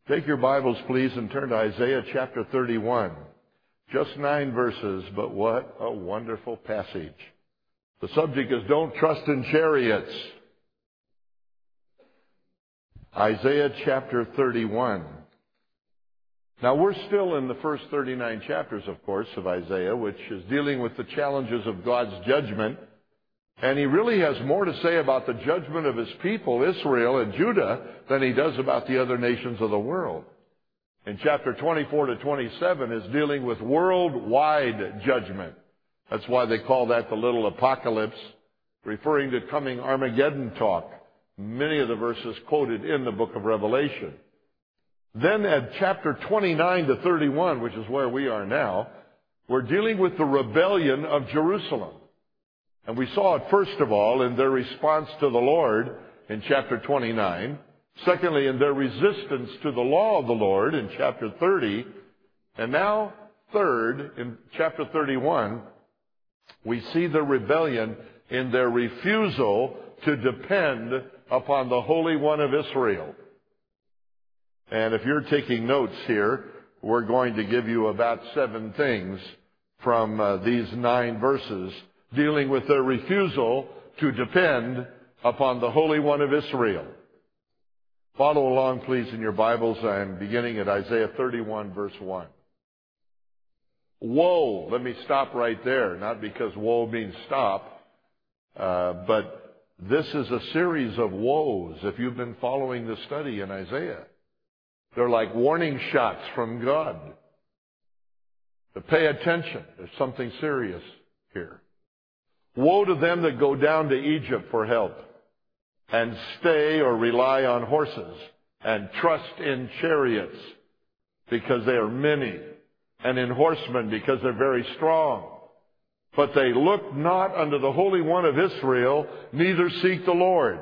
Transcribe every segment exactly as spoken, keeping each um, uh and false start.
Take your Bibles, please, and turn to Isaiah chapter thirty-one. Just nine verses, but what a wonderful passage. The subject is Don't Trust in Chariots. Isaiah chapter thirty-one. Now, we're still in the first thirty-nine chapters, of course, of Isaiah, which is dealing with the challenges of God's judgment. And he really has more to say about the judgment of his people, Israel and Judah, than he does about the other nations of the world. In chapter twenty-four to twenty-seven is dealing with worldwide judgment. That's why they call that the little apocalypse, referring to coming Armageddon talk. Many of the verses quoted in the book of Revelation. Then at chapter twenty-nine to thirty-one, which is where we are now, we're dealing with the rebellion of Jerusalem. And we saw it, first of all, in their response to the Lord in chapter twenty-nine. Secondly, in their resistance to the law of the Lord in chapter thirty. And now, third, in chapter thirty-one, we see the rebellion in their refusal to depend upon the Holy One of Israel. And if you're taking notes here, we're going to give you about seven things from uh, these nine verses dealing with their refusal to depend upon the Holy One of Israel. Follow along, please, in your Bibles. I'm beginning at Isaiah thirty-one, verse one. Woe! Let me stop right there, not because woe means stop, uh, but this is a series of woes, if you've been following the study in Isaiah. They're like warning shots from God. To pay attention. There's something serious here. Woe to them that go down to Egypt for help, and stay or rely on horses, and trust in chariots, because they are many, and in horsemen, because they're very strong. But they look not unto the Holy One of Israel, neither seek the Lord.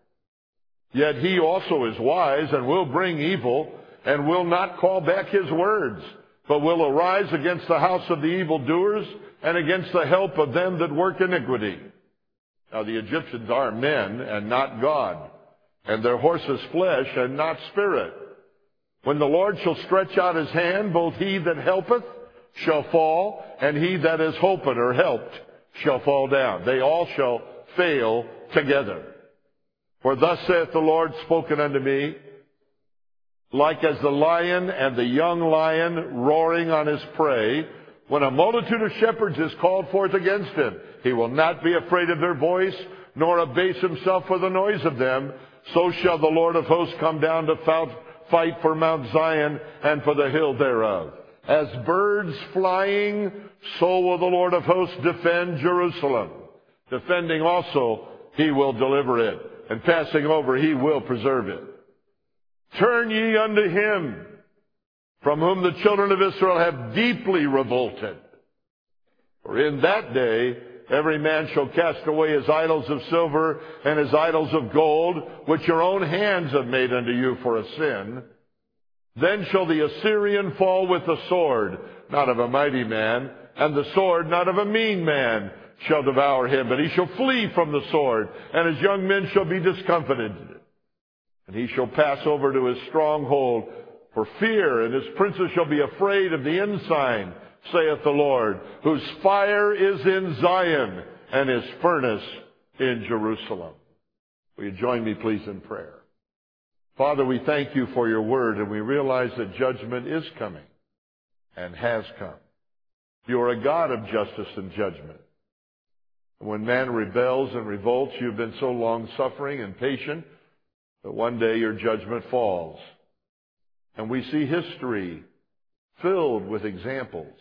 Yet he also is wise, and will bring evil, and will not call back his words, but will arise against the house of the evildoers, and against the help of them that work iniquity. Now the Egyptians are men and not God, and their horses flesh and not spirit. When the Lord shall stretch out his hand, both he that helpeth shall fall, and he that is holpen or helped shall fall down. They all shall fail together. For thus saith the Lord spoken unto me, like as the lion and the young lion roaring on his prey, when a multitude of shepherds is called forth against him, he will not be afraid of their voice, nor abase himself for the noise of them. So shall the Lord of hosts come down to fight for Mount Zion and for the hill thereof. As birds flying, so will the Lord of hosts defend Jerusalem. Defending also, he will deliver it, and passing over, he will preserve it. Turn ye unto him, from whom the children of Israel have deeply revolted. For in that day every man shall cast away his idols of silver and his idols of gold, which your own hands have made unto you for a sin. Then shall the Assyrian fall with the sword, not of a mighty man, and the sword not of a mean man shall devour him, but he shall flee from the sword, and his young men shall be discomfited. And he shall pass over to his stronghold for fear, and his princes shall be afraid of the ensign, saith the Lord, whose fire is in Zion, and his furnace in Jerusalem. Will you join me, please, in prayer? Father, we thank you for your word, and we realize that judgment is coming and has come. You are a God of justice and judgment. And when man rebels and revolts, you've been so long-suffering and patient that one day your judgment falls. And we see history filled with examples.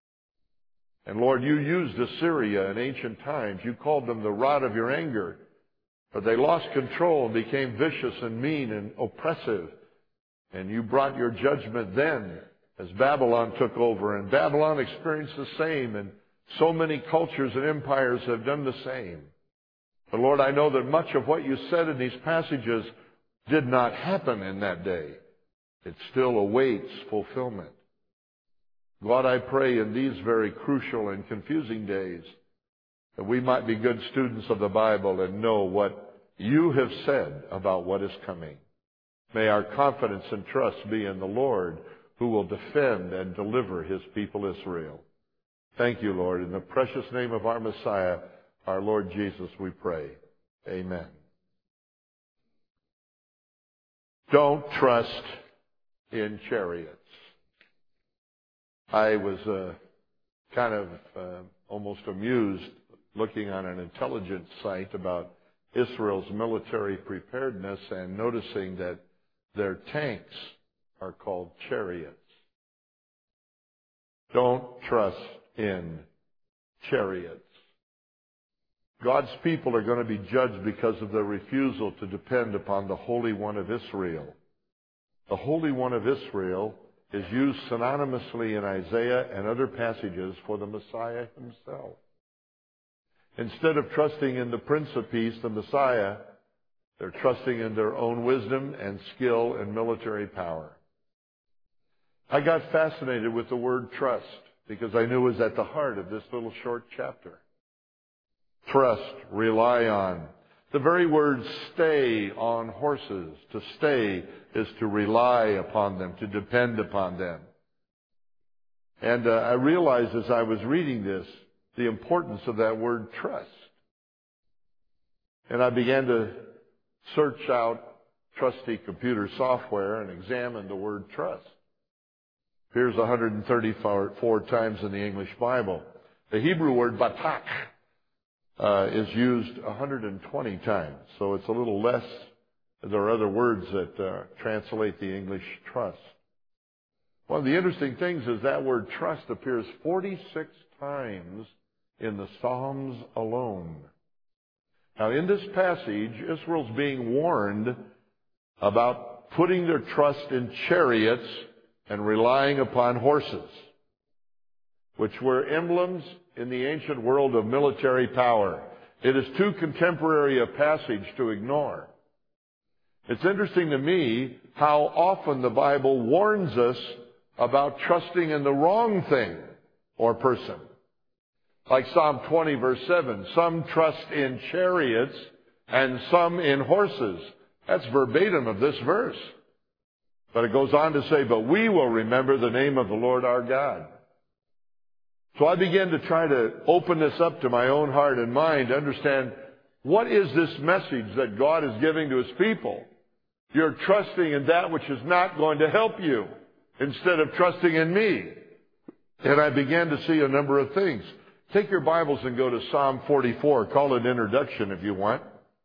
And Lord, you used Assyria in ancient times. You called them the rod of your anger. But they lost control and became vicious and mean and oppressive. And you brought your judgment then as Babylon took over. And Babylon experienced the same. And so many cultures and empires have done the same. But Lord, I know that much of what you said in these passages did not happen in that day. It still awaits fulfillment. God, I pray in these very crucial and confusing days that we might be good students of the Bible and know what you have said about what is coming. May our confidence and trust be in the Lord, who will defend and deliver his people Israel. Thank you, Lord. In the precious name of our Messiah, our Lord Jesus, we pray. Amen. Don't trust in chariots. I was uh, kind of uh, almost amused looking on an intelligence site about Israel's military preparedness and noticing that their tanks are called chariots. Don't trust in chariots. God's people are going to be judged because of their refusal to depend upon the Holy One of Israel. The Holy One of Israel is used synonymously in Isaiah and other passages for the Messiah himself. Instead of trusting in the Prince of Peace, the Messiah, they're trusting in their own wisdom and skill and military power. I got fascinated with the word trust because I knew it was at the heart of this little short chapter. Trust, rely on. The very word stay on horses. To stay is to rely upon them, to depend upon them. And uh, I realized as I was reading this, the importance of that word trust. And I began to search out trusty computer software and examine the word trust. Appears one hundred thirty-four times in the English Bible. The Hebrew word batak uh, is used one hundred twenty times, so it's a little less. There are other words that uh, translate the English trust. One of the interesting things is that word trust appears forty-six times in the Psalms alone. Now, in this passage, Israel's being warned about putting their trust in chariots and relying upon horses, which were emblems in the ancient world of military power. It is too contemporary a passage to ignore. It's interesting to me how often the Bible warns us about trusting in the wrong thing or person. Like Psalm twenty, verse seven, some trust in chariots and some in horses. That's verbatim of this verse. But it goes on to say, but we will remember the name of the Lord our God. So I began to try to open this up to my own heart and mind to understand, what is this message that God is giving to his people? You're trusting in that which is not going to help you instead of trusting in me. And I began to see a number of things. Take your Bibles and go to Psalm forty-four. Call it introduction if you want.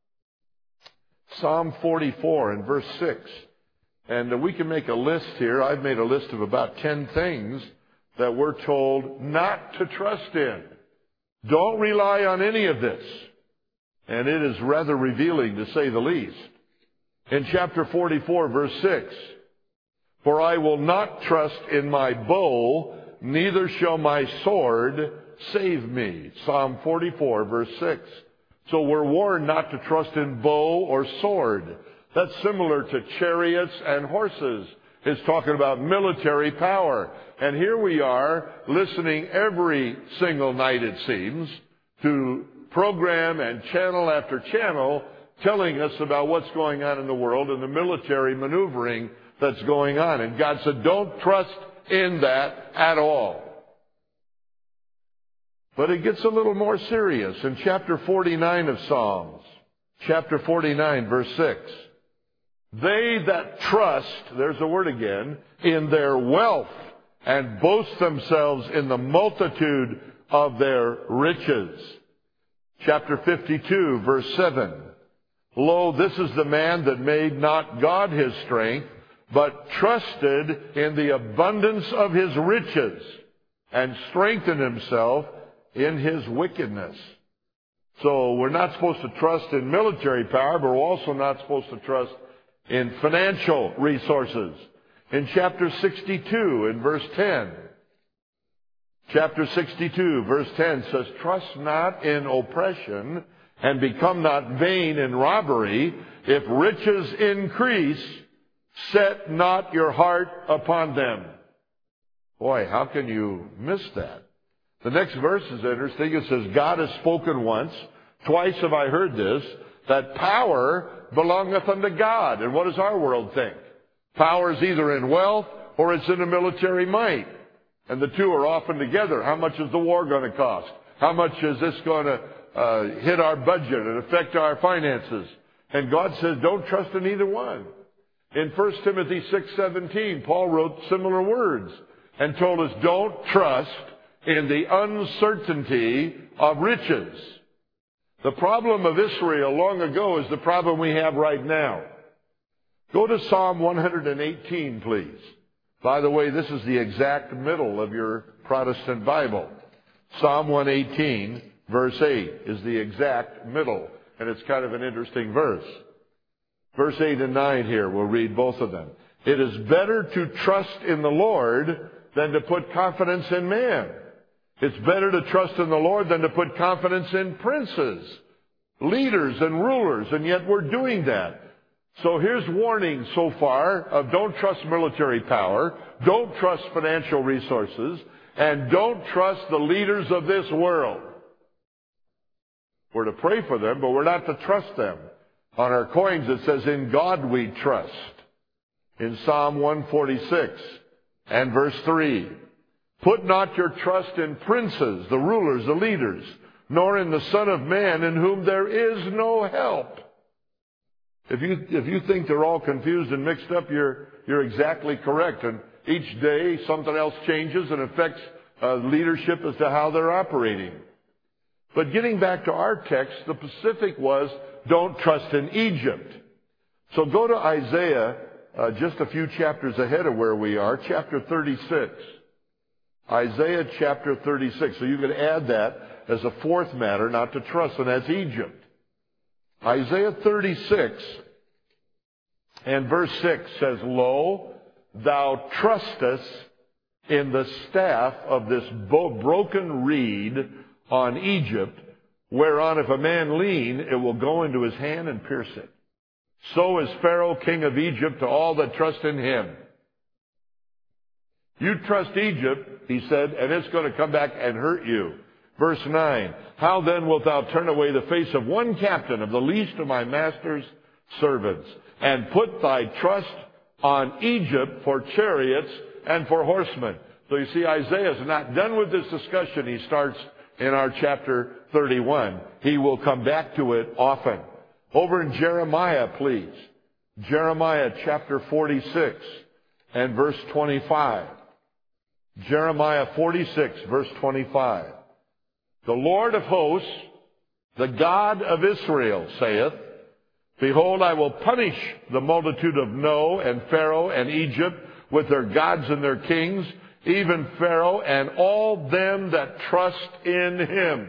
Psalm forty-four and verse six. And we can make a list here. I've made a list of about ten things that we're told not to trust in. Don't rely on any of this. And it is rather revealing, to say the least. In chapter forty-four, verse six, for I will not trust in my bow, neither shall my sword save me. Psalm forty-four, verse six. So we're warned not to trust in bow or sword. That's similar to chariots and horses. It's talking about military power. And here we are listening every single night, it seems, to program and channel after channel telling us about what's going on in the world and the military maneuvering that's going on. And God said, don't trust in that at all. But it gets a little more serious. In chapter forty-nine of Psalms, chapter forty-nine, verse six, they that trust, there's the word again, in their wealth and boast themselves in the multitude of their riches. Chapter fifty-two, verse seven, lo, this is the man that made not God his strength, but trusted in the abundance of his riches and strengthened himself in his wickedness. So we're not supposed to trust in military power, but we're also not supposed to trust in financial resources. In chapter sixty-two, in verse ten, chapter sixty-two, verse ten says, trust not in oppression, and become not vain in robbery. If riches increase, set not your heart upon them. Boy, how can you miss that? The next verse is interesting. It says, God has spoken once, twice have I heard this, that power belongeth unto God. And what does our world think? Power is either in wealth or it's in a military might. And the two are often together. How much is the war going to cost? How much is this going to uh, hit our budget and affect our finances? And God says, don't trust in either one. In First Timothy six seventeen, Paul wrote similar words and told us, don't trust in the uncertainty of riches. The problem of Israel long ago is the problem we have right now. Go to Psalm one eighteen, please. By the way, this is the exact middle of your Protestant Bible. Psalm one eighteen, verse eight, is the exact middle. And it's kind of an interesting verse. Verse eight and nine here, we'll read both of them. It is better to trust in the Lord than to put confidence in man. It's better to trust in the Lord than to put confidence in princes, leaders, and rulers. And yet we're doing that. So here's warning so far of don't trust military power, don't trust financial resources, and don't trust the leaders of this world. We're to pray for them, but we're not to trust them. On our coins it says, in God we trust. In Psalm one forty-six and verse three, put not your trust in princes, the rulers, the leaders, nor in the Son of Man, in whom there is no help. If you, if you think they're all confused and mixed up, you're, you're exactly correct. And each day something else changes and affects uh, leadership as to how they're operating. But getting back to our text, the Pacific was, don't trust in Egypt. So go to Isaiah, uh, just a few chapters ahead of where we are, chapter thirty-six. Isaiah chapter thirty-six. So you can add that as a fourth matter not to trust, and that's Egypt. Isaiah thirty-six and verse six says, Lo, thou trustest in the staff of this broken reed on Egypt, whereon if a man lean, it will go into his hand and pierce it. So is Pharaoh king of Egypt to all that trust in him. You trust Egypt, he said, and it's going to come back and hurt you. Verse nine, how then wilt thou turn away the face of one captain of the least of my master's servants, and put thy trust on Egypt for chariots and for horsemen? So you see, Isaiah is not done with this discussion. He starts in our chapter thirty-one. He will come back to it often. Over in Jeremiah, please. Jeremiah chapter forty-six and verse twenty-five. Jeremiah forty-six, verse twenty-five. The Lord of hosts, the God of Israel, saith, Behold, I will punish the multitude of No and Pharaoh and Egypt with their gods and their kings, even Pharaoh and all them that trust in him.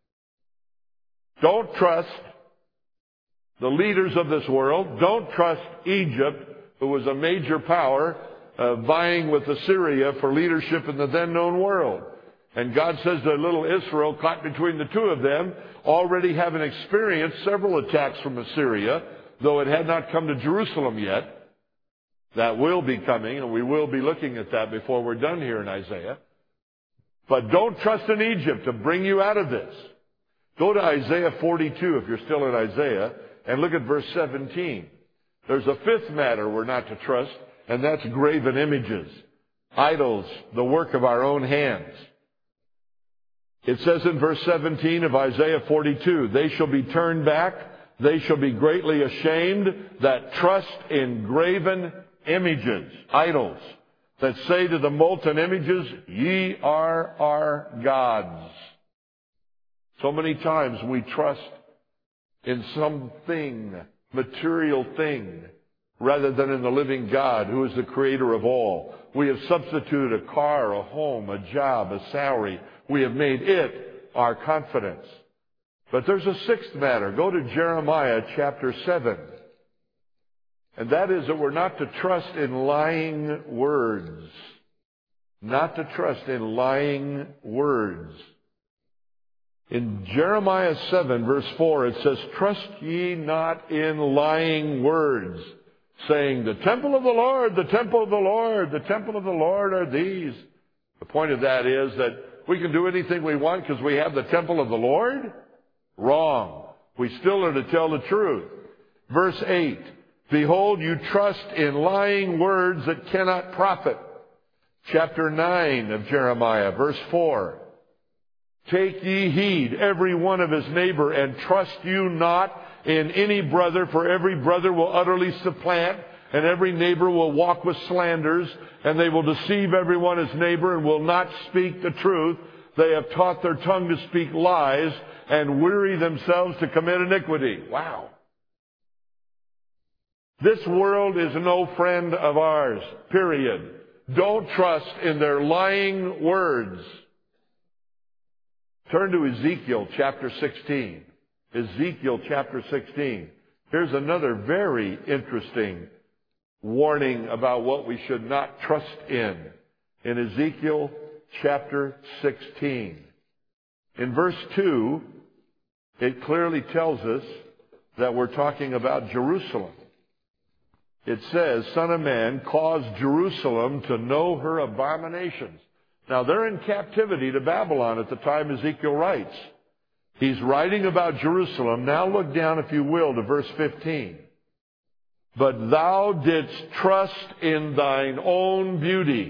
Don't trust the leaders of this world. Don't trust Egypt, who was a major power, uh, vying with Assyria for leadership in the then known world. And God says that little Israel, caught between the two of them, already having experienced several attacks from Assyria, though it had not come to Jerusalem yet. That will be coming, and we will be looking at that before we're done here in Isaiah. But don't trust in Egypt to bring you out of this. Go to Isaiah forty-two, if you're still in Isaiah, and look at verse seventeen. There's a fifth matter we're not to trust, and that's graven images, idols, the work of our own hands. It says in verse seventeen of Isaiah forty-two, they shall be turned back, they shall be greatly ashamed that trust in graven images, idols, that say to the molten images, ye are our gods. So many times we trust in something, material thing, rather than in the living God, who is the creator of all. We have substituted a car, a home, a job, a salary. We have made it our confidence. But there's a sixth matter. Go to Jeremiah chapter seven. And that is that we're not to trust in lying words. Not to trust in lying words. In Jeremiah seven, verse four, it says, Trust ye not in lying words, saying, The temple of the Lord, the temple of the Lord, the temple of the Lord are these. The point of that is that we can do anything we want because we have the temple of the Lord? Wrong. We still are to tell the truth. Verse eight, behold, you trust in lying words that cannot profit. Chapter nine of Jeremiah, verse four. Take ye heed, every one of his neighbor, and trust you not in any brother, for every brother will utterly supplant, and every neighbor will walk with slanders, and they will deceive every one his neighbor, and will not speak the truth. They have taught their tongue to speak lies, and weary themselves to commit iniquity. Wow. This world is no friend of ours, period. Don't trust in their lying words. Turn to Ezekiel chapter sixteen. Ezekiel chapter sixteen. Here's another very interesting warning about what we should not trust in. In Ezekiel chapter sixteen. In verse two, it clearly tells us that we're talking about Jerusalem. It says, Son of man, cause Jerusalem to know her abominations. Now, they're in captivity to Babylon at the time Ezekiel writes. He's writing about Jerusalem. Now look down, if you will, to verse fifteen. But thou didst trust in thine own beauty,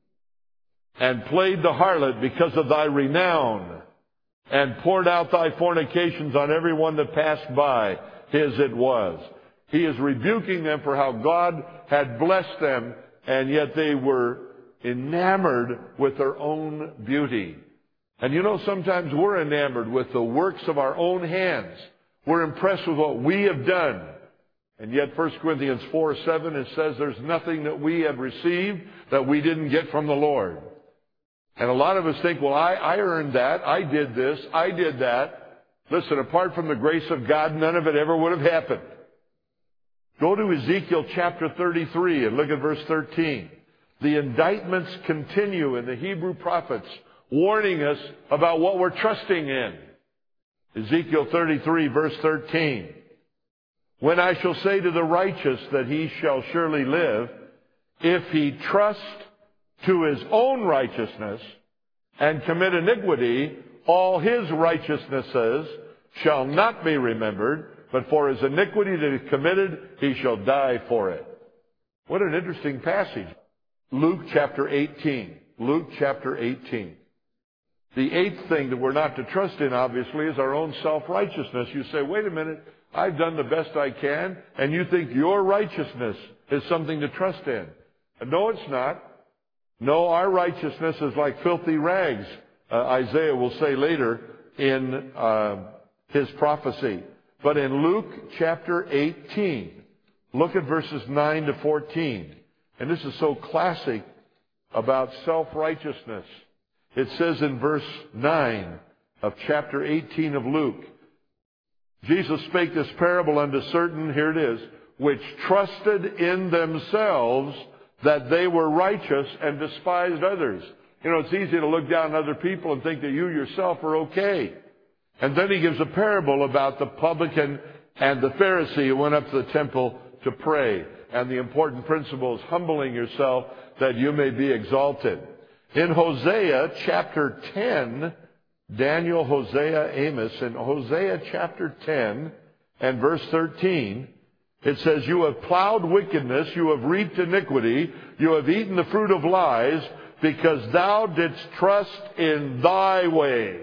and played the harlot because of thy renown, and poured out thy fornications on every one that passed by. His it was. He is rebuking them for how God had blessed them, and yet they were enamored with their own beauty. And you know, sometimes we're enamored with the works of our own hands. We're impressed with what we have done. And yet First Corinthians four seven, it says there's nothing that we have received that we didn't get from the Lord. And a lot of us think, well, I, I earned that. I did this. I did that. Listen, apart from the grace of God, none of it ever would have happened. Go to Ezekiel chapter thirty-three and look at verse thirteen. The indictments continue in the Hebrew prophets, warning us about what we're trusting in. Ezekiel thirty-three, verse thirteen. When I shall say to the righteous that he shall surely live, if he trust to his own righteousness and commit iniquity, all his righteousnesses shall not be remembered, but for his iniquity that he committed, he shall die for it. What an interesting passage. Luke chapter eighteen. Luke chapter eighteen. The eighth thing that we're not to trust in, obviously, is our own self-righteousness. You say, wait a minute, I've done the best I can, and you think your righteousness is something to trust in. No, it's not. No, our righteousness is like filthy rags, uh, Isaiah will say later in uh, his prophecy. But in Luke chapter eighteen, look at verses nine to fourteen. And this is so classic about self-righteousness. It says in verse nine of chapter eighteen of Luke, Jesus spake this parable unto certain, here it is, which trusted in themselves that they were righteous and despised others. You know, it's easy to look down on other people and think that you yourself are okay. And then he gives a parable about the publican and the Pharisee who went up to the temple to pray. And the important principle is humbling yourself that you may be exalted. In Hosea chapter ten, Daniel, Hosea, Amos, in Hosea chapter ten and verse thirteen, it says, you have plowed wickedness, you have reaped iniquity, you have eaten the fruit of lies, because thou didst trust in thy way.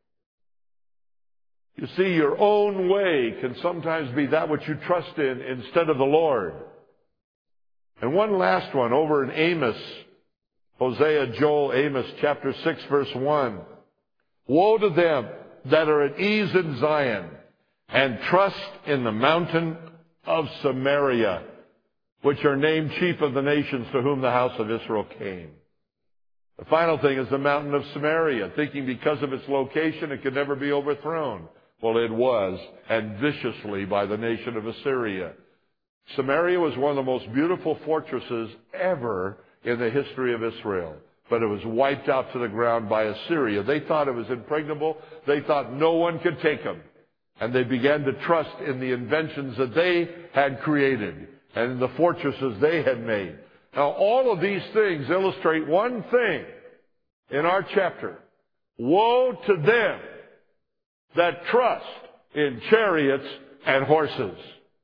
You see, your own way can sometimes be that which you trust in instead of the Lord. And one last one over in Amos, Hosea, Joel, Amos, chapter six, verse one. Woe to them that are at ease in Zion and trust in the mountain of Samaria, which are named chief of the nations to whom the house of Israel came. The final thing is the mountain of Samaria, thinking because of its location it could never be overthrown. Well, it was, and viciously by the nation of Assyria. Samaria was one of the most beautiful fortresses ever in the history of Israel. But it was wiped out to the ground by Assyria. They thought it was impregnable. They thought no one could take them. And they began to trust in the inventions that they had created and in the fortresses they had made. Now, all of these things illustrate one thing in our chapter. Woe to them that trust in chariots and horses.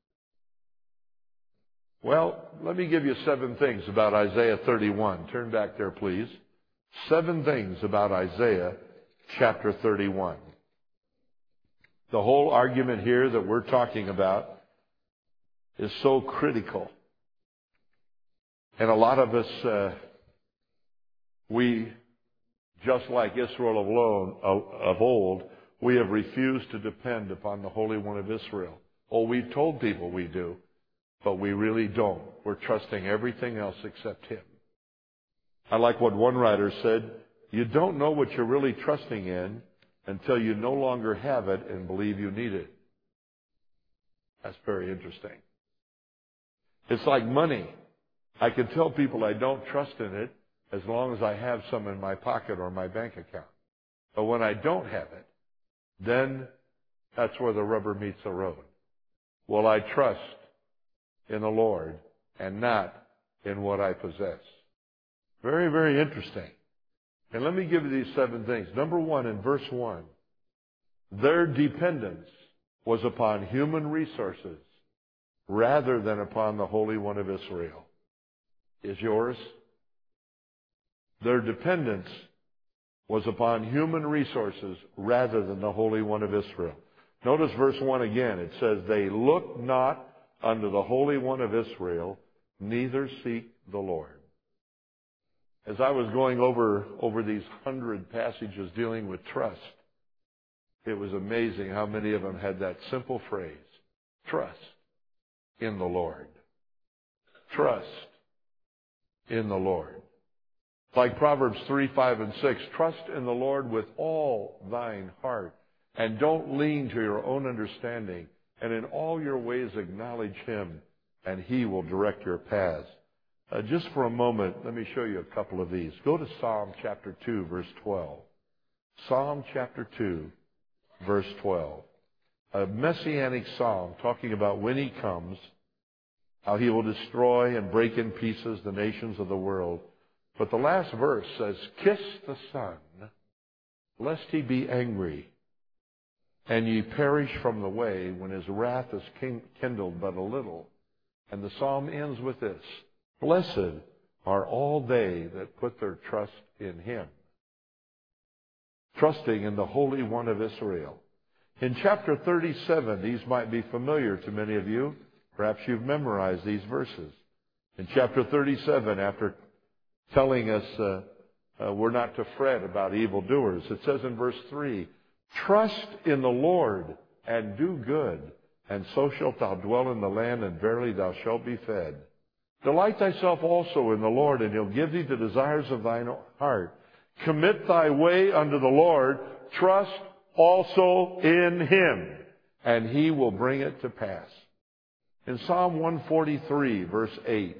Well, let me give you seven things about Isaiah thirty-one. Turn back there, please. Seven things about Isaiah chapter thirty-one. The whole argument here that we're talking about is so critical. And a lot of us, uh, we, just like Israel of, alone, of old, we have refused to depend upon the Holy One of Israel. Oh, we've told people we do, but we really don't. We're trusting everything else except Him. I like what one writer said, you don't know what you're really trusting in until you no longer have it and believe you need it. That's very interesting. It's like money. I can tell people I don't trust in it as long as I have some in my pocket or my bank account. But when I don't have it, then that's where the rubber meets the road. Will I trust in the Lord and not in what I possess? Very, very interesting. And let me give you these seven things. Number one, in verse one, their dependence was upon human resources rather than upon the Holy One of Israel. Is yours? Their dependence was upon human resources rather than the Holy One of Israel. Notice verse one again. It says, they look not unto the Holy One of Israel, neither seek the Lord. As I was going over, over these hundred passages dealing with trust, it was amazing how many of them had that simple phrase, trust in the Lord. Trust in the Lord. Like Proverbs three, five, and six, trust in the Lord with all thine heart, and don't lean to your own understanding, and in all your ways acknowledge Him, and He will direct your paths. Uh, just for a moment, let me show you a couple of these. Go to Psalm chapter two, verse twelve. Psalm chapter two, verse twelve. A messianic psalm talking about when He comes, how He will destroy and break in pieces the nations of the world. But the last verse says, kiss the Son, lest He be angry, and ye perish from the way when His wrath is kindled but a little. And the psalm ends with this, blessed are all they that put their trust in Him. Trusting in the Holy One of Israel. In chapter thirty-seven, these might be familiar to many of you. Perhaps you've memorized these verses. In chapter thirty-seven, after telling us uh, uh, we're not to fret about evildoers, it says in verse three, trust in the Lord and do good, and so shalt thou dwell in the land, and verily thou shalt be fed. Delight thyself also in the Lord, and He'll give thee the desires of thine heart. Commit thy way unto the Lord. Trust also in Him, and He will bring it to pass. In Psalm one forty-three, verse eight,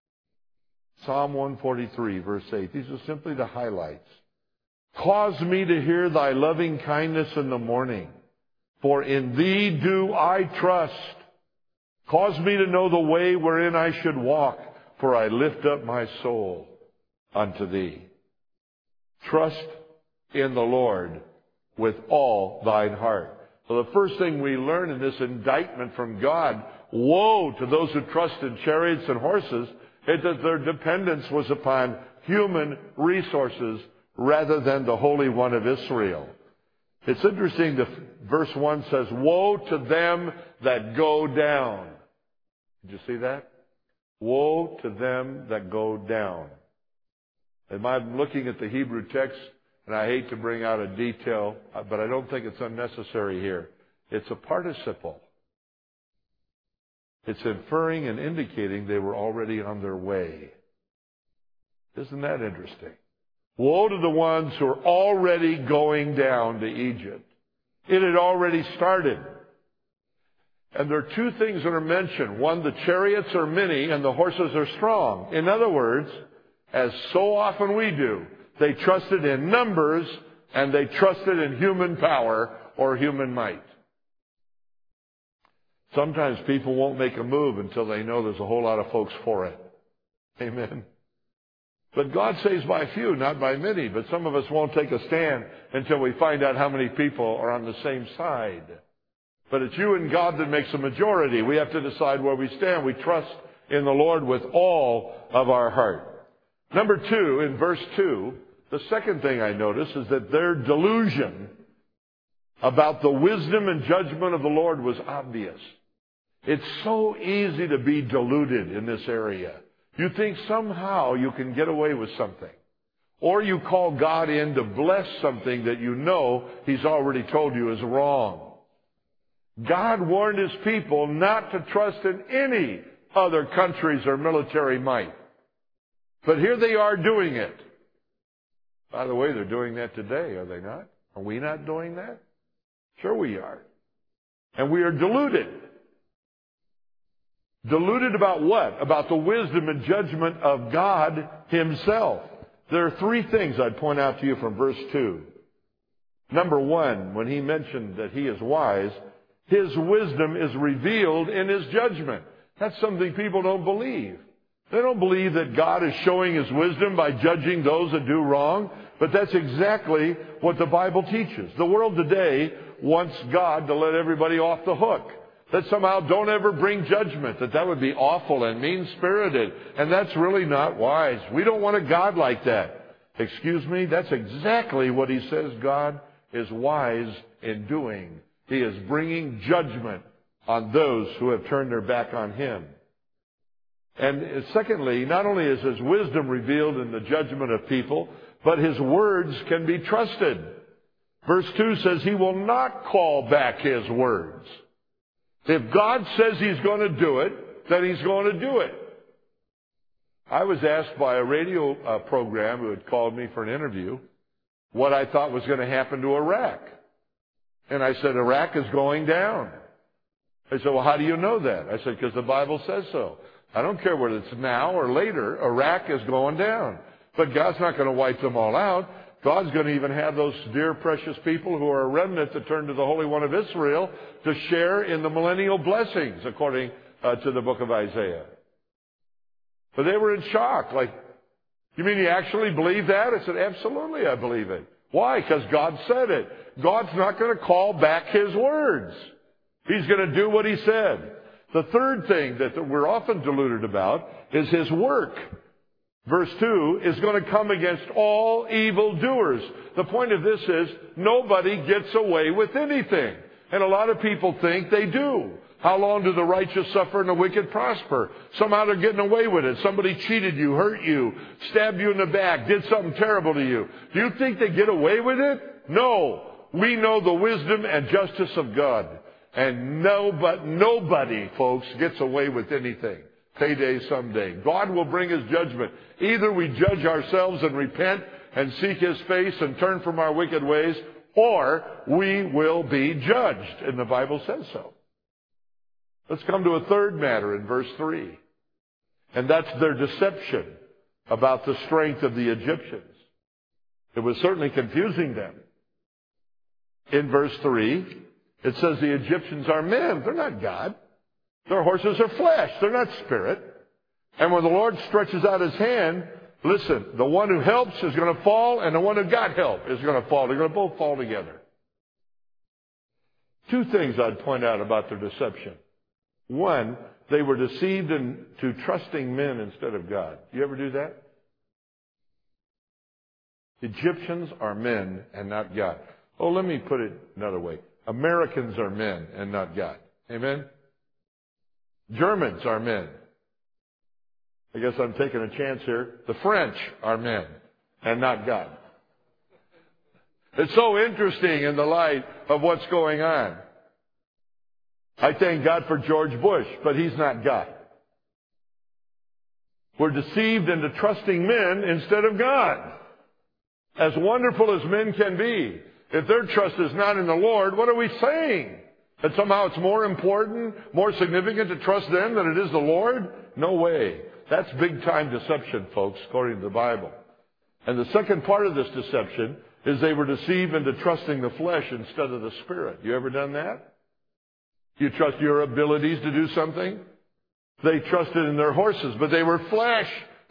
Psalm one forty-three, verse eight, these are simply the highlights. Cause me to hear thy loving kindness in the morning, for in thee do I trust. Cause me to know the way wherein I should walk, for I lift up my soul unto thee. Trust in the Lord with all thine heart. So the first thing we learn in this indictment from God, woe to those who trust in chariots and horses, is that their dependence was upon human resources rather than the Holy One of Israel. It's interesting that verse one says, woe to them that go down. Did you see that? Woe to them that go down. And I'm looking at the Hebrew text, and I hate to bring out a detail, but I don't think it's unnecessary here. It's a participle. It's inferring and indicating they were already on their way. Isn't that interesting? Woe to the ones who are already going down to Egypt. It had already started. And there are two things that are mentioned. One, the chariots are many and the horses are strong. In other words, as so often we do, they trusted in numbers and they trusted in human power or human might. Sometimes people won't make a move until they know there's a whole lot of folks for it. Amen. But God saves by few, not by many. But some of us won't take a stand until we find out how many people are on the same side. But it's you and God that makes a majority. We have to decide where we stand. We trust in the Lord with all of our heart. Number two, in verse two, the second thing I notice is that their delusion about the wisdom and judgment of the Lord was obvious. It's so easy to be deluded in this area. You think somehow you can get away with something. Or you call God in to bless something that you know He's already told you is wrong. God warned His people not to trust in any other countries or military might. But here they are doing it. By the way, they're doing that today, are they not? Are we not doing that? Sure we are. And we are deluded. Deluded about what? About the wisdom and judgment of God Himself. There are three things I'd point out to you from verse two. Number one, when He mentioned that He is wise, His wisdom is revealed in His judgment. That's something people don't believe. They don't believe that God is showing His wisdom by judging those that do wrong. But that's exactly what the Bible teaches. The world today wants God to let everybody off the hook. That somehow don't ever bring judgment. That that would be awful and mean-spirited. And that's really not wise. We don't want a God like that. Excuse me? That's exactly what He says God is wise in doing. He is bringing judgment on those who have turned their back on Him. And secondly, not only is His wisdom revealed in the judgment of people, but His words can be trusted. Verse two says He will not call back His words. If God says He's going to do it, then He's going to do it. I was asked by a radio uh, program who had called me for an interview what I thought was going to happen to Iraq. And I said, Iraq is going down. They said, well, how do you know that? I said, because the Bible says so. I don't care whether it's now or later, Iraq is going down. But God's not going to wipe them all out. God's going to even have those dear, precious people who are a remnant to turn to the Holy One of Israel to share in the millennial blessings, according uh, to the book of Isaiah. But they were in shock. Like, you mean you actually believe that? I said, absolutely, I believe it. Why? Because God said it. God's not going to call back His words. He's going to do what He said. The third thing that we're often deluded about is His work. Verse two is going to come against all evildoers. The point of this is nobody gets away with anything. And a lot of people think they do. How long do the righteous suffer and the wicked prosper? Somehow they're getting away with it. Somebody cheated you, hurt you, stabbed you in the back, did something terrible to you. Do you think they get away with it? No. We know the wisdom and justice of God. And no, but nobody, folks, gets away with anything. Payday someday. God will bring His judgment. Either we judge ourselves and repent and seek His face and turn from our wicked ways, or we will be judged. And the Bible says so. Let's come to a third matter in verse three. And that's their deception about the strength of the Egyptians. It was certainly confusing them. In verse three, it says the Egyptians are men. They're not God. Their horses are flesh. They're not spirit. And when the Lord stretches out His hand, listen, the one who helps is going to fall, and the one who got help is going to fall. They're going to both fall together. Two things I'd point out about their deception. One, they were deceived into trusting men instead of God. Do you ever do that? Egyptians are men and not God. Oh, let me put it another way. Americans are men and not God. Amen? Germans are men. I guess I'm taking a chance here. The French are men and not God. It's so interesting in the light of what's going on. I thank God for George Bush, but he's not God. We're deceived into trusting men instead of God. As wonderful as men can be, if their trust is not in the Lord, what are we saying? That somehow it's more important, more significant to trust them than it is the Lord? No way. That's big-time deception, folks, according to the Bible. And the second part of this deception is they were deceived into trusting the flesh instead of the Spirit. You ever done that? You trust your abilities to do something? They trusted in their horses, but they were flesh.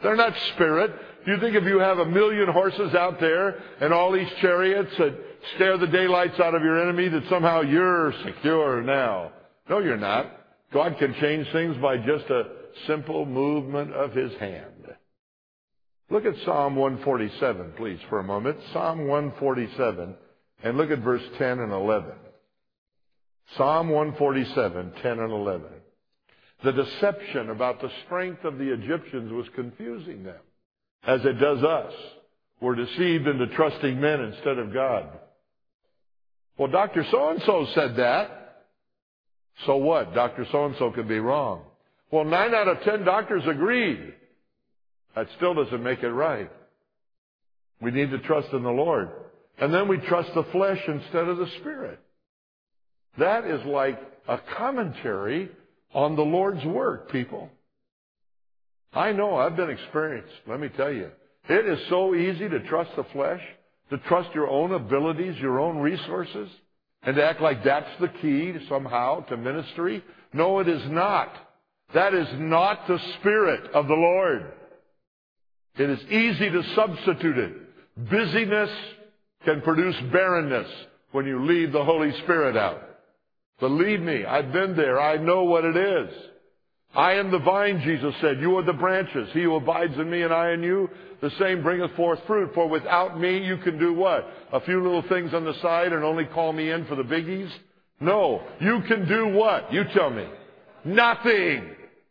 They're not spirit. Do you think if you have a million horses out there and all these chariots that stare the daylights out of your enemy that somehow you're secure now? No, you're not. God can change things by just a simple movement of His hand. Look at Psalm one forty-seven, please, for a moment. Psalm one forty-seven, and look at verse ten and eleven. Psalm one forty-seven, ten and eleven. The deception about the strength of the Egyptians was confusing them, as it does us. We're deceived into trusting men instead of God. Well, Doctor So-and-so said that. So what? Doctor So-and-so could be wrong. Well, nine out of ten doctors agreed. That still doesn't make it right. We need to trust in the Lord. And then we trust the flesh instead of the Spirit. That is like a commentary on the Lord's work, people. I know, I've been experienced. Let me tell you. It is so easy to trust the flesh, to trust your own abilities, your own resources, and to act like that's the key somehow to ministry. No, it is not. That is not the Spirit of the Lord. It is easy to substitute it. Busyness can produce barrenness when you leave the Holy Spirit out. Believe me, I've been there. I know what it is. I am the vine, Jesus said. You are the branches. He who abides in me and I in you, the same bringeth forth fruit. For without me you can do what? A few little things on the side and only call me in for the biggies? No. You can do what? You tell me. Nothing.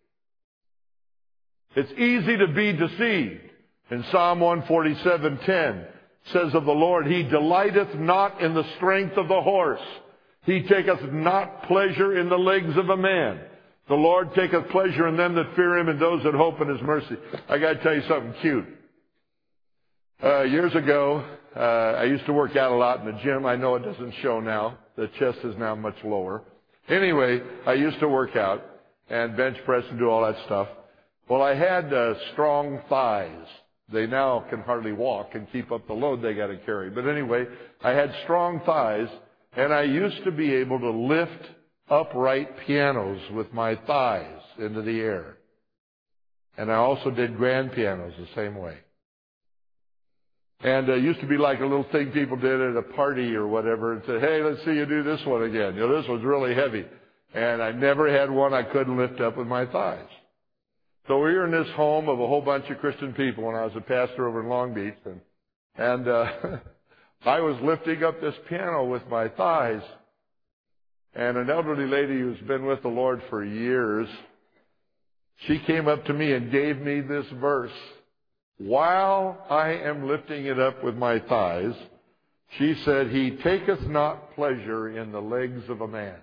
It's easy to be deceived. In Psalm one forty-seven ten says of the Lord, He delighteth not in the strength of the horse. He taketh not pleasure in the legs of a man. The Lord taketh pleasure in them that fear Him and those that hope in His mercy. I got to tell you something cute. Uh, years ago, uh, I used to work out a lot in the gym. I know it doesn't show now. The chest is now much lower. Anyway, I used to work out and bench press and do all that stuff. Well, I had uh, strong thighs. They now can hardly walk and keep up the load they got to carry. But anyway, I had strong thighs, and I used to be able to lift upright pianos with my thighs into the air. And I also did grand pianos the same way. And it used to be like a little thing people did at a party or whatever and said, hey, let's see you do this one again. You know, this one's really heavy. And I never had one I couldn't lift up with my thighs. So we were in this home of a whole bunch of Christian people when I was a pastor over in Long Beach. And, and uh, I was lifting up this piano with my thighs. And an elderly lady who's been with the Lord for years, she came up to me and gave me this verse. While I am lifting it up with my thighs, she said, He taketh not pleasure in the legs of a man.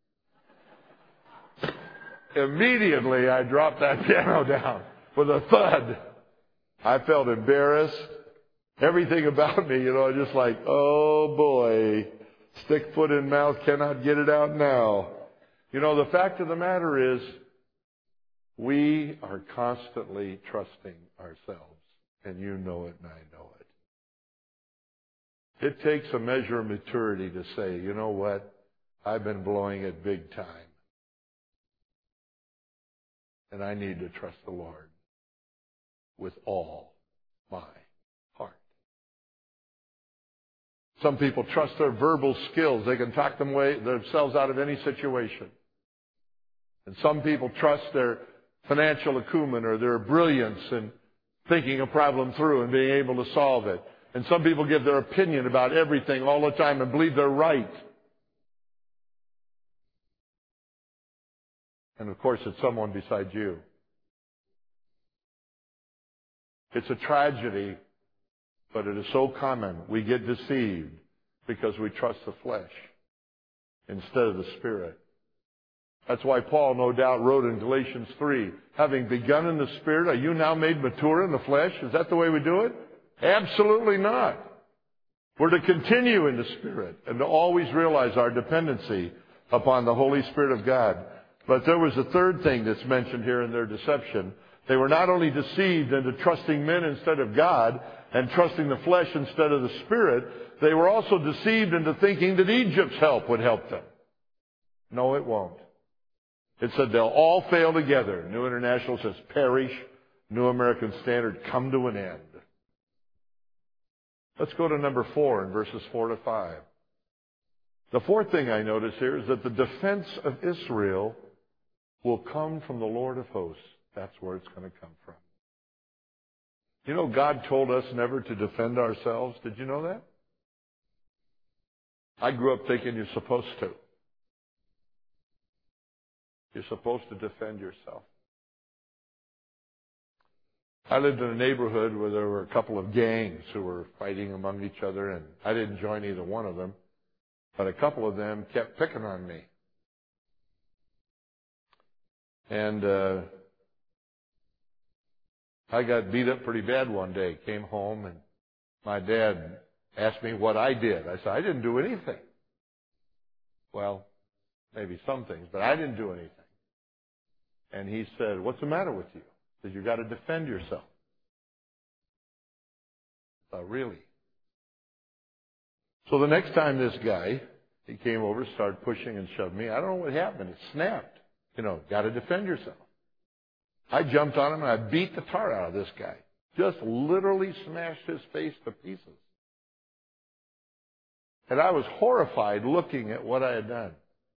Immediately, I dropped that piano down with a thud. I felt embarrassed. Everything about me, you know, just like, oh boy, stick foot in mouth, cannot get it out now. You know, the fact of the matter is, we are constantly trusting ourselves. And you know it and I know it. It takes a measure of maturity to say, you know what, I've been blowing it big time. And I need to trust the Lord with all my heart. Some people trust their verbal skills. They can talk them way, themselves out of any situation. And some people trust their financial acumen or their brilliance in thinking a problem through and being able to solve it. And some people give their opinion about everything all the time and believe they're right. And of course, it's someone besides you. It's a tragedy, but it is so common. We get deceived because we trust the flesh instead of the Spirit. That's why Paul, no doubt, wrote in Galatians three, having begun in the Spirit, are you now made mature in the flesh? Is that the way we do it? Absolutely not. We're to continue in the Spirit and to always realize our dependency upon the Holy Spirit of God. But there was a third thing that's mentioned here in their deception. They were not only deceived into trusting men instead of God and trusting the flesh instead of the Spirit, they were also deceived into thinking that Egypt's help would help them. No, it won't. It said they'll all fail together. New International says perish. New American Standard, come to an end. Let's go to number four in verses four to five. The fourth thing I notice here is that the defense of Israel will come from the Lord of hosts. That's where it's going to come from. You know, God told us never to defend ourselves. Did you know that? I grew up thinking you're supposed to. You're supposed to defend yourself. I lived in a neighborhood where there were a couple of gangs who were fighting among each other, and I didn't join either one of them, but a couple of them kept picking on me. And uh, I got beat up pretty bad one day. Came home, and my dad asked me what I did. I said, I didn't do anything. Well, maybe some things, but I didn't do anything. And he said, what's the matter with you? He said, you've got to defend yourself. I thought, really? So the next time this guy, he came over, started pushing and shoved me. I don't know what happened. It snapped. You know, got to defend yourself. I jumped on him and I beat the tar out of this guy. Just literally smashed his face to pieces. And I was horrified looking at what I had done.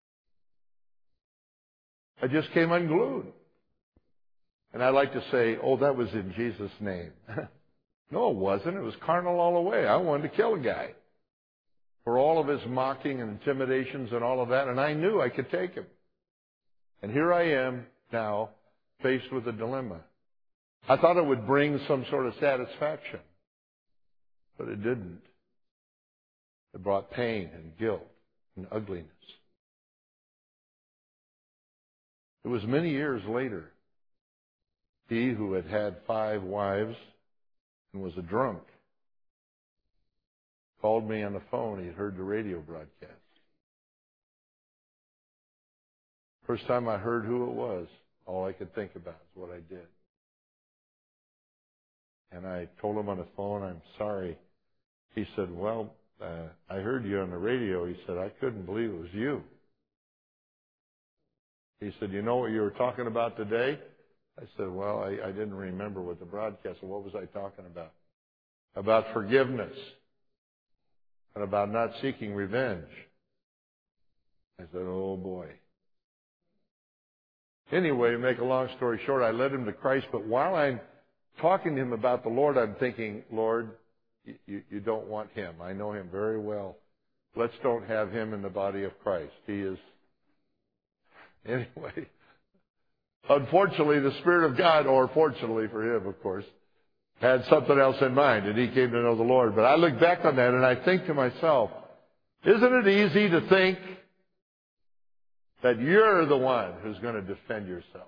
I just came unglued. And I like to say, oh, that was in Jesus' name. No, it wasn't. It was carnal all the way. I wanted to kill a guy for all of his mocking and intimidations and all of that. And I knew I could take him. And here I am now faced with a dilemma. I thought it would bring some sort of satisfaction. But it didn't. It brought pain and guilt and ugliness. It was many years later. He who had had five wives and was a drunk called me on the phone. He had heard the radio broadcast. First time I heard who it was, all I could think about is what I did. And I told him on the phone, I'm sorry. He said, well, uh, I heard you on the radio. He said, I couldn't believe it was you. He said, you know what you were talking about today? I said, well, I, I didn't remember what the broadcast was. What was I talking about? About forgiveness and about not seeking revenge. I said, oh, boy. Anyway, to make a long story short, I led him to Christ. But while I'm talking to him about the Lord, I'm thinking, Lord, you, you, you don't want him. I know him very well. Let's don't have him in the body of Christ. He is... Anyway... Unfortunately, the Spirit of God, or fortunately for him, of course, had something else in mind, and he came to know the Lord. But I look back on that, and I think to myself, isn't it easy to think that you're the one who's going to defend yourself?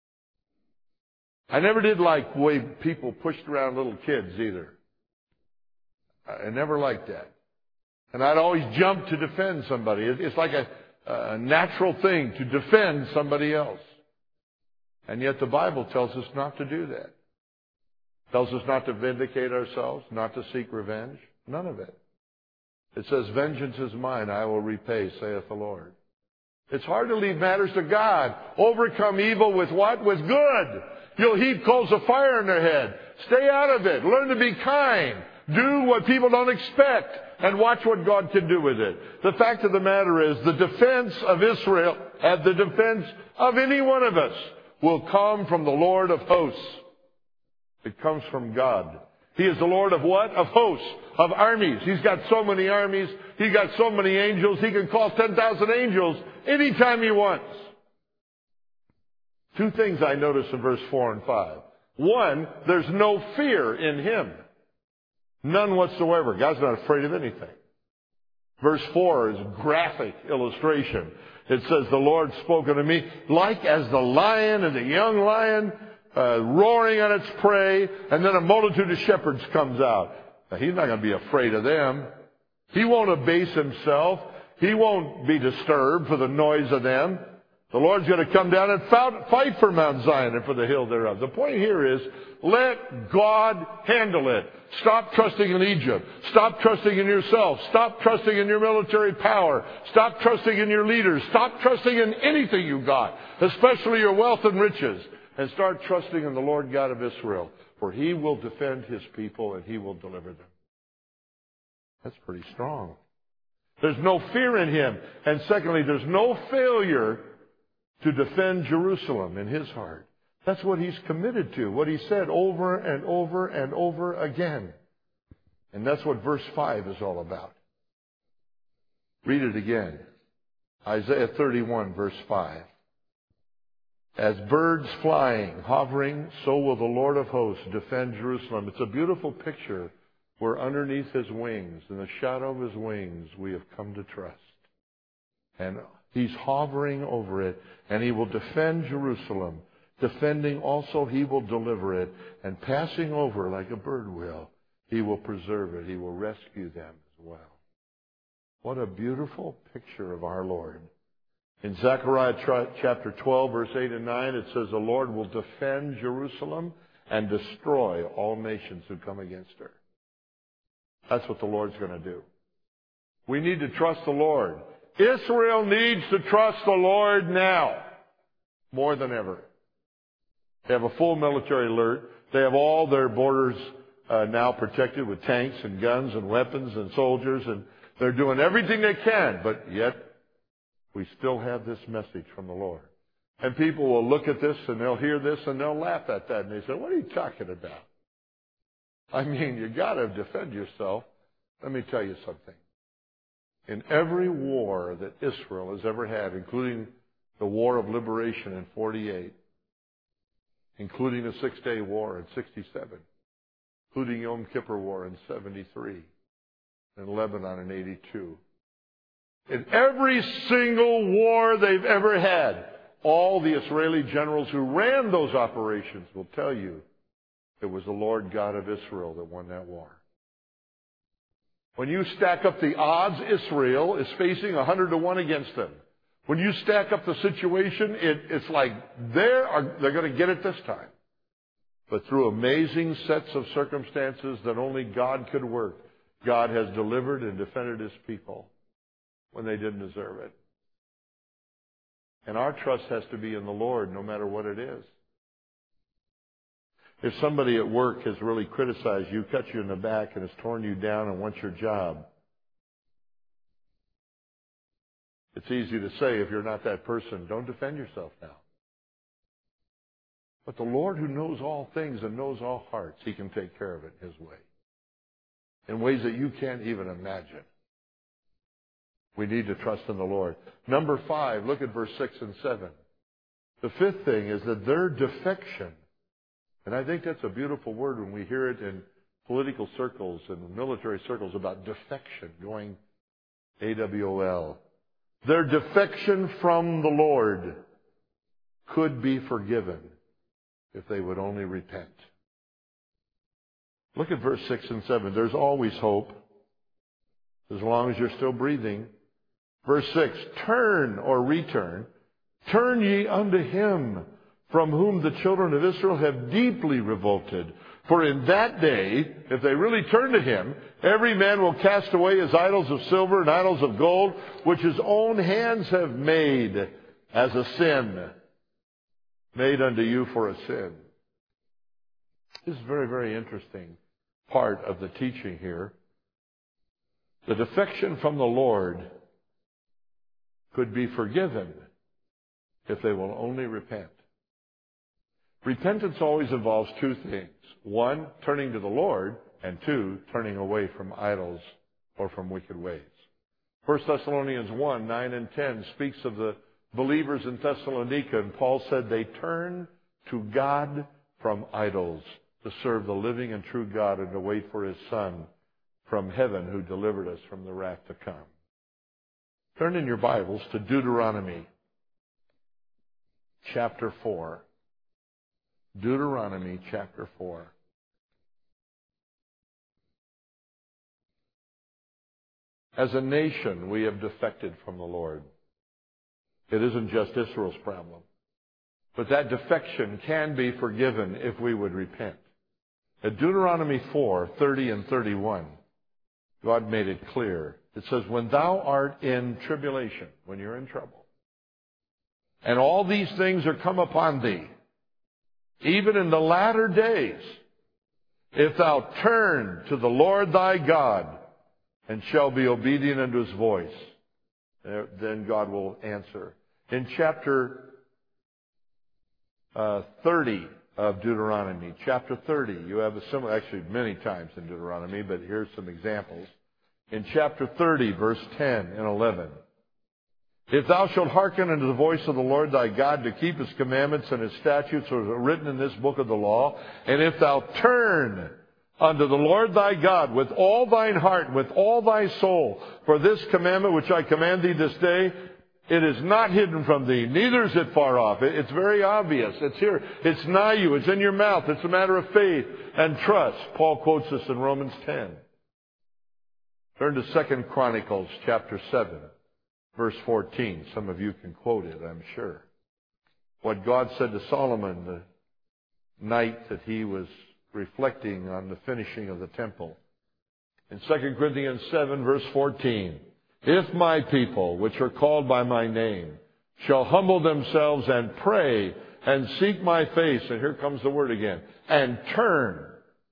I never did like the way people pushed around little kids either. I never liked that. And I'd always jump to defend somebody. It's like a, a natural thing to defend somebody else. And yet the Bible tells us not to do that. It tells us not to vindicate ourselves, not to seek revenge. None of it. It says, vengeance is mine, I will repay, saith the Lord. It's hard to leave matters to God. Overcome evil with what? With good. You'll heap coals of fire in their head. Stay out of it. Learn to be kind. Do what people don't expect. And watch what God can do with it. The fact of the matter is, the defense of Israel and the defense of any one of us will come from the Lord of hosts. It comes from God. He is the Lord of what? Of hosts, of armies. He's got so many armies. He's got so many angels. He can call ten thousand angels anytime he wants. Two things I notice in verse four and five. One, there's no fear in him. None whatsoever. God's not afraid of anything. Verse four is graphic illustration. It says, the Lord spoke unto me, like as the lion and the young lion uh, roaring on its prey, and then a multitude of shepherds comes out. Now, he's not going to be afraid of them. He won't abase himself. He won't be disturbed for the noise of them. The Lord's going to come down and fight for Mount Zion and for the hill thereof. The point here is, let God handle it. Stop trusting in Egypt. Stop trusting in yourself. Stop trusting in your military power. Stop trusting in your leaders. Stop trusting in anything you got, especially your wealth and riches. and start trusting in the Lord God of Israel, for He will defend His people and He will deliver them. That's pretty strong. There's no fear in Him. And secondly, there's no failure to defend Jerusalem in His heart. That's what He's committed to, what He said over and over and over again. And that's what verse five is all about. Read it again. Isaiah thirty-one, verse five. As birds flying, hovering, so will the Lord of hosts defend Jerusalem. It's a beautiful picture where underneath His wings, in the shadow of His wings, we have come to trust. And He's hovering over it, and He will defend Jerusalem. Defending also, He will deliver it. And passing over like a bird will, He will preserve it. He will rescue them as well. What a beautiful picture of our Lord. In Zechariah chapter twelve, verse eight and nine, it says, the Lord will defend Jerusalem and destroy all nations who come against her. That's what the Lord's going to do. We need to trust the Lord. Israel needs to trust the Lord now, more than ever. They have a full military alert. They have all their borders uh, now protected with tanks and guns and weapons and soldiers, and they're doing everything they can, but yet we still have this message from the Lord. And people will look at this and they'll hear this and they'll laugh at that, and they say, what are you talking about? I mean, you got to defend yourself. Let me tell you something. In every war that Israel has ever had, including the War of Liberation in forty-eight, including the Six-Day War in sixty-seven, including Yom Kippur War in seventy-three, and Lebanon in eighty-two. In every single war they've ever had, all the Israeli generals who ran those operations will tell you it was the Lord God of Israel that won that war. When you stack up the odds, Israel is facing a hundred to one against them. When you stack up the situation, it, it's like they're, they're going to get it this time. But through amazing sets of circumstances that only God could work, God has delivered and defended His people when they didn't deserve it. And our trust has to be in the Lord no matter what it is. If somebody at work has really criticized you, cut you in the back, and has torn you down and wants your job, it's easy to say, if you're not that person, don't defend yourself now. But the Lord, who knows all things and knows all hearts, He can take care of it His way, in ways that you can't even imagine. We need to trust in the Lord. Number five, look at verse six and seven. The fifth thing is that their defection, and I think that's a beautiful word when we hear it in political circles and military circles about defection, going A W O L. Their defection from the Lord could be forgiven if they would only repent. Look at verse six and seven. There's always hope as long as you're still breathing. Verse six, turn or return. Turn ye unto Him from whom the children of Israel have deeply revolted. For in that day, if they really turn to Him, every man will cast away his idols of silver and idols of gold, which his own hands have made as a sin, made unto you for a sin. This is a very, very interesting part of the teaching here. The defection from the Lord could be forgiven if they will only repent. Repentance always involves two things. One, turning to the Lord, and two, turning away from idols or from wicked ways. First Thessalonians one, nine and ten speaks of the believers in Thessalonica, and Paul said they turned to God from idols to serve the living and true God and to wait for His Son from heaven who delivered us from the wrath to come. Turn in your Bibles to Deuteronomy chapter four. Deuteronomy chapter four. As a nation, we have defected from the Lord. It isn't just Israel's problem. But that defection can be forgiven if we would repent. At Deuteronomy four, thirty and thirty-one, God made it clear. It says, when thou art in tribulation, when you're in trouble, and all these things are come upon thee, even in the latter days, if thou turn to the Lord thy God, and shall be obedient unto his voice, then God will answer. In chapter uh, thirty of Deuteronomy, chapter thirty, you have a similar, actually many times in Deuteronomy, but here's some examples. In chapter thirty, verse ten and eleven, if thou shalt hearken unto the voice of the Lord thy God to keep his commandments and his statutes which are written in this book of the law, and if thou turn unto the Lord thy God with all thine heart, with all thy soul, for this commandment which I command thee this day, it is not hidden from thee, neither is it far off. It's very obvious. It's here. It's nigh you. It's in your mouth. It's a matter of faith and trust. Paul quotes this in Romans ten. Turn to Second Chronicles chapter seven, verse fourteen. Some of you can quote it, I'm sure. What God said to Solomon the night that he was reflecting on the finishing of the temple. In Second Corinthians seven, verse fourteen, if my people, which are called by my name, shall humble themselves and pray and seek my face, and here comes the word again, and turn.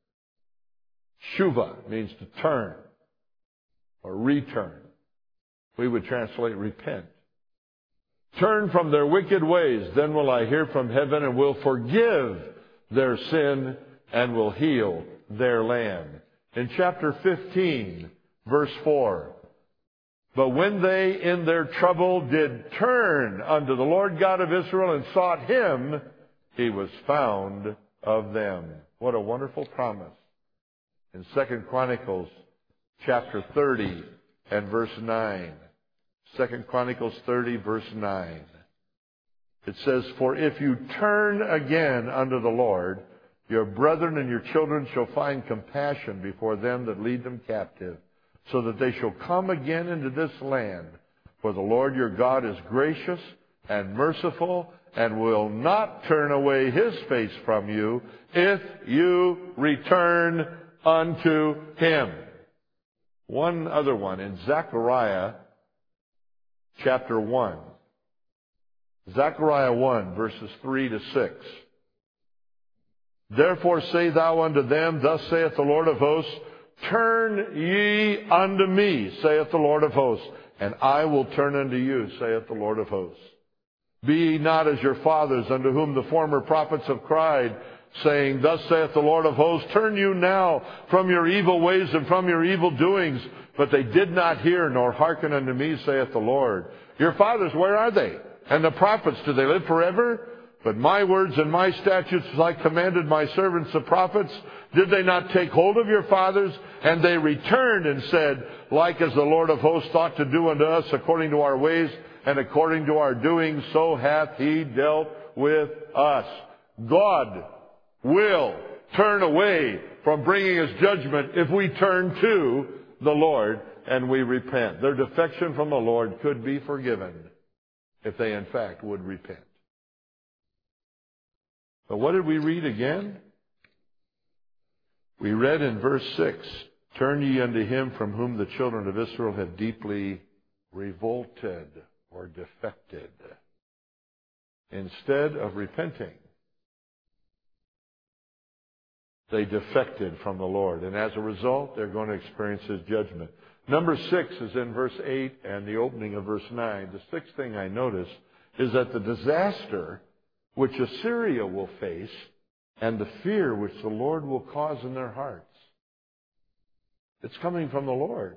Shuva means to turn or return. We would translate repent. Turn from their wicked ways, then will I hear from heaven and will forgive their sin and will heal their land. In chapter fifteen, verse four, but when they in their trouble did turn unto the Lord God of Israel and sought him, he was found of them. What a wonderful promise. In Second Chronicles chapter thirty and verse nine. Second Chronicles thirty, verse nine. It says, for if you turn again unto the Lord, your brethren and your children shall find compassion before them that lead them captive, so that they shall come again into this land. For the Lord your God is gracious and merciful, and will not turn away his face from you, if you return unto him. One other one in Zechariah chapter one. Zechariah one, verses three to six. Therefore say thou unto them, thus saith the Lord of hosts, turn ye unto me, saith the Lord of hosts, and I will turn unto you, saith the Lord of hosts. Be ye not as your fathers, unto whom the former prophets have cried, saying, thus saith the Lord of hosts, turn you now from your evil ways and from your evil doings. But they did not hear nor hearken unto me, saith the Lord. Your fathers, where are they? And the prophets, do they live forever? But my words and my statutes, as I commanded my servants the prophets, did they not take hold of your fathers? And they returned and said, like as the Lord of hosts thought to do unto us, according to our ways and according to our doings, so hath he dealt with us. God will turn away from bringing his judgment if we turn to the Lord and we repent. Their defection from the Lord could be forgiven if they in fact would repent. But what did we read again? We read in verse six, turn ye unto him from whom the children of Israel have deeply revolted or defected. Instead of repenting, they defected from the Lord. And as a result, they're going to experience his judgment. Number six is in verse eight and the opening of verse nine. The sixth thing I notice is that the disaster which Assyria will face and the fear which the Lord will cause in their hearts, it's coming from the Lord.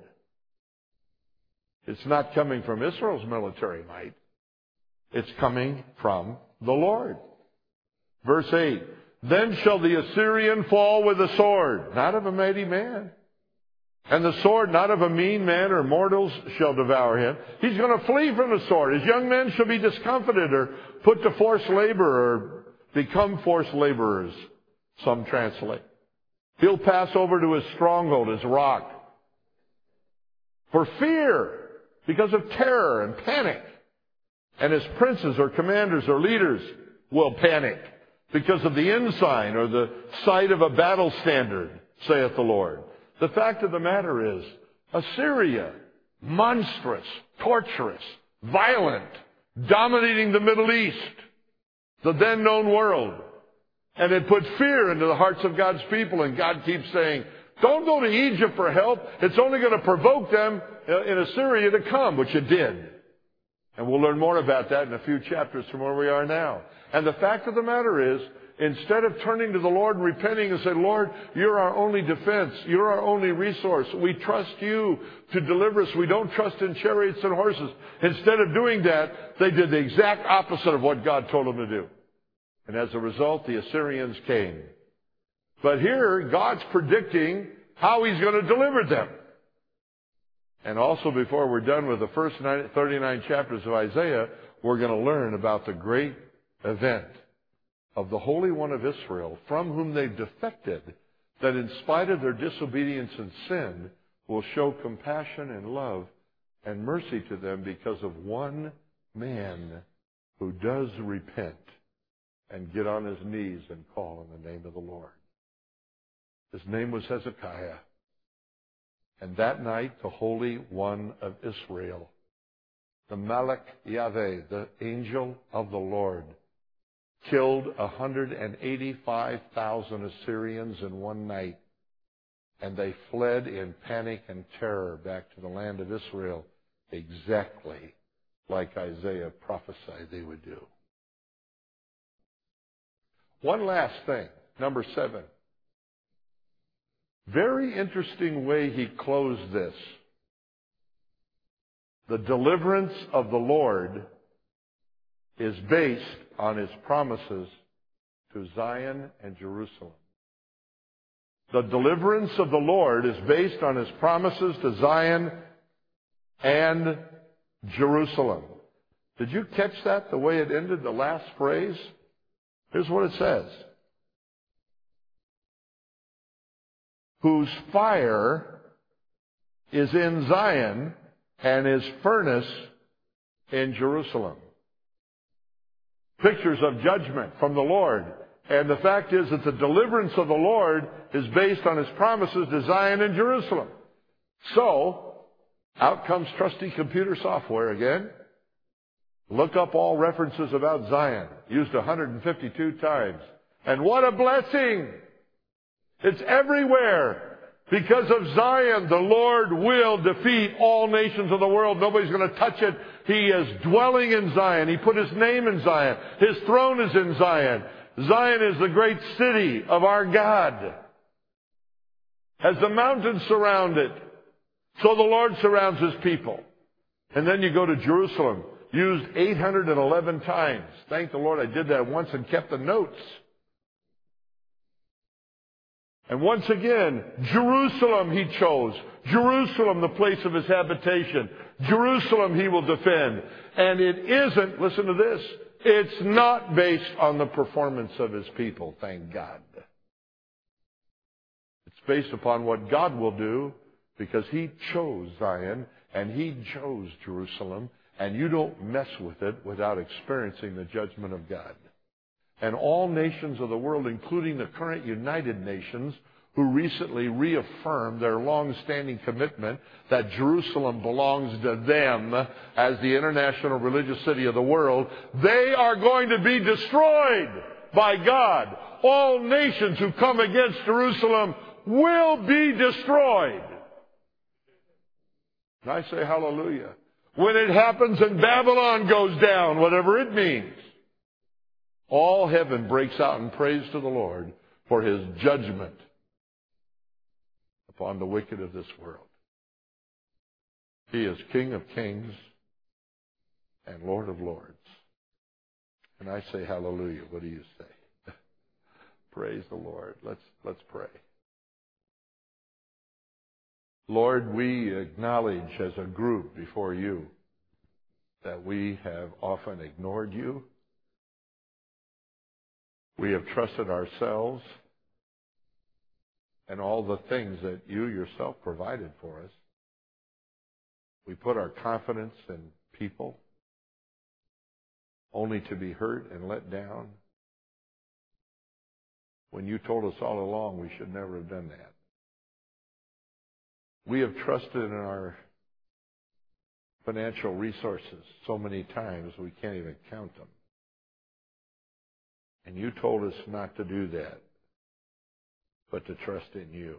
It's not coming from Israel's military might. It's coming from the Lord. Verse eight, then shall the Assyrian fall with a sword, not of a mighty man. And the sword not of a mean man, or mortals shall devour him. He's going to flee from the sword. His young men shall be discomfited or put to forced labor or become forced laborers, some translate. He'll pass over to his stronghold, his rock, for fear, because of terror and panic. And his princes or commanders or leaders will panic because of the ensign or the sight of a battle standard, saith the Lord. The fact of the matter is, Assyria, monstrous, torturous, violent, dominating the Middle East, the then known world, And it put fear into the hearts of God's people. And God keeps saying, don't go to Egypt for help. It's only going to provoke them in Assyria to come, which it did. And we'll learn more about that in a few chapters from where we are now. And the fact of the matter is, instead of turning to the Lord and repenting and saying, Lord, you're our only defense. You're our only resource. We trust you to deliver us. We don't trust in chariots and horses. Instead of doing that, they did the exact opposite of what God told them to do. And as a result, the Assyrians came. But here, God's predicting how He's going to deliver them. And also, before we're done with the first thirty-nine chapters of Isaiah, we're going to learn about the great event of the Holy One of Israel, from whom they've defected, that in spite of their disobedience and sin, will show compassion and love and mercy to them because of one man who does repent and get on his knees and call in the name of the Lord. His name was Hezekiah. And that night, the Holy One of Israel, the Malach Yahweh, the angel of the Lord, killed one hundred eighty-five thousand Assyrians in one night. And they fled in panic and terror back to the land of Israel, exactly like Isaiah prophesied they would do. One last thing, number seven. Very interesting way he closed this. The deliverance of the Lord is based on His promises to Zion and Jerusalem. The deliverance of the Lord is based on His promises to Zion and Jerusalem. Did you catch that, the way it ended, the last phrase? Here's what it says. Whose fire is in Zion and His furnace in Jerusalem. Pictures of judgment from the Lord. And the fact is that the deliverance of the Lord is based on His promises to Zion and Jerusalem. So, out comes trusty computer software again. Look up all references about Zion. Used one hundred fifty-two times. And what a blessing! It's everywhere. Because of Zion, the Lord will defeat all nations of the world. Nobody's going to touch it. He is dwelling in Zion. He put His name in Zion. His throne is in Zion. Zion is the great city of our God. Has the mountains surround it. So the Lord surrounds His people. And then you go to Jerusalem. Used eight hundred eleven times. Thank the Lord I did that once and kept the notes. And once again, Jerusalem He chose. Jerusalem, the place of His habitation. Jerusalem He will defend. And it isn't, listen to this, it's not based on the performance of His people, thank God. It's based upon what God will do because He chose Zion and He chose Jerusalem, and you don't mess with it without experiencing the judgment of God. And all nations of the world, including the current United Nations, who recently reaffirmed their long-standing commitment that Jerusalem belongs to them as the international religious city of the world, they are going to be destroyed by God. All nations who come against Jerusalem will be destroyed. And I say hallelujah. When it happens and Babylon goes down, whatever it means, all heaven breaks out in praise to the Lord for His judgment upon the wicked of this world. He is King of kings and Lord of lords. And I say hallelujah. What do you say? Praise the Lord. Let's, let's pray. Lord, we acknowledge as a group before You that we have often ignored You. We have trusted ourselves and all the things that You Yourself provided for us. We put our confidence in people only to be hurt and let down when You told us all along we should never have done that. We have trusted in our financial resources so many times we can't even count them. And you told us not to do that, but to trust in you.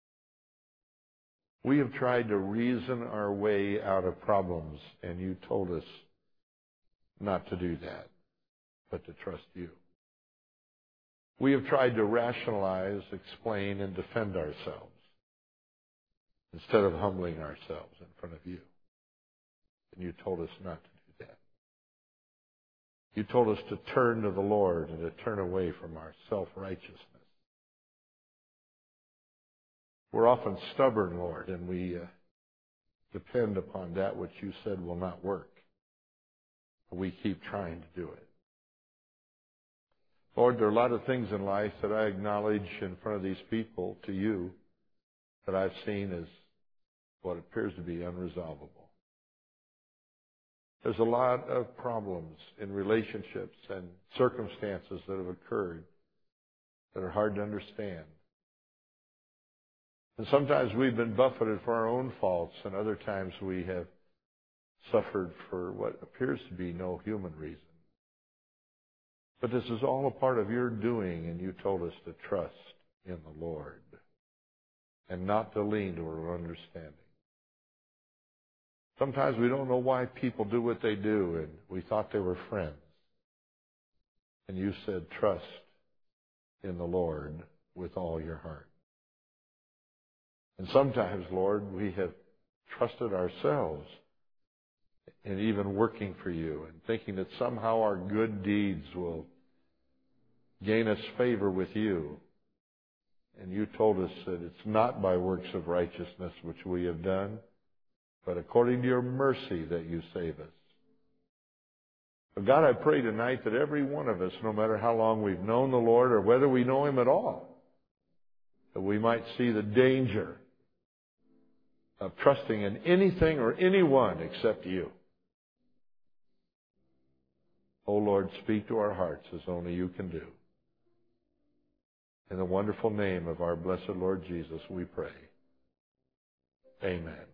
We have tried to reason our way out of problems, and you told us not to do that, but to trust you. We have tried to rationalize, explain, and defend ourselves instead of humbling ourselves in front of you. And you told us not to do that. You told us to turn to the Lord and to turn away from our self-righteousness. We're often stubborn, Lord, and we uh, depend upon that which you said will not work. We keep trying to do it. Lord, there are a lot of things in life that I acknowledge in front of these people to you that I've seen as what appears to be unresolvable. There's a lot of problems in relationships and circumstances that have occurred that are hard to understand. And sometimes we've been buffeted for our own faults, and other times we have suffered for what appears to be no human reason. But this is all a part of your doing, and you told us to trust in the Lord and not to lean to our understanding. Sometimes we don't know why people do what they do, and we thought they were friends. And you said, trust in the Lord with all your heart. And sometimes, Lord, we have trusted ourselves in even working for you and thinking that somehow our good deeds will gain us favor with you. And you told us that it's not by works of righteousness which we have done, but according to your mercy that you save us. But God, I pray tonight that every one of us, no matter how long we've known the Lord or whether we know Him at all, that we might see the danger of trusting in anything or anyone except you. Oh Lord, speak to our hearts as only you can do. In the wonderful name of our blessed Lord Jesus, we pray. Amen.